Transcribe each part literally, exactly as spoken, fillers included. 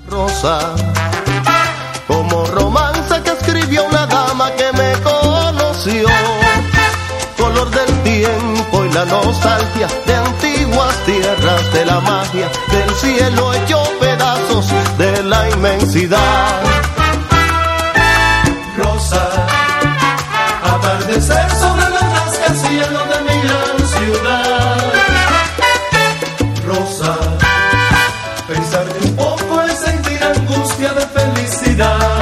Rosa, como romance que escribió una dama que me conoció, color del tiempo y la nostalgia de antiguas tierras, de la magia del cielo hecho pedazos de la inmensidad. Rosa, atardecer sobre los rascacielos de mi gran ciudad. Rosa, pensarte un poco es sentir angustia de felicidad.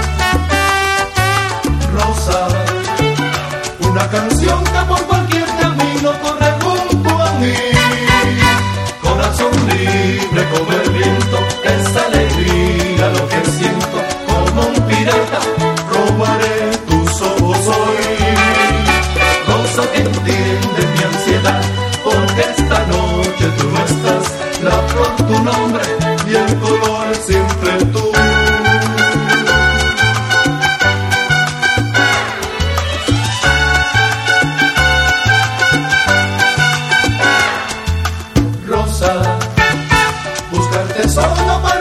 Rosa, una canción que por cualquier camino corre junto a mí. Corazón libre como el viento, esa alegría lo que siento. Como un pirata robaré tus ojos hoy. Rosa, que entiende mi ansiedad, porque esta noche tú no estás. La flor, tu nombre y el color siempre tú. Rosa, buscarte solo para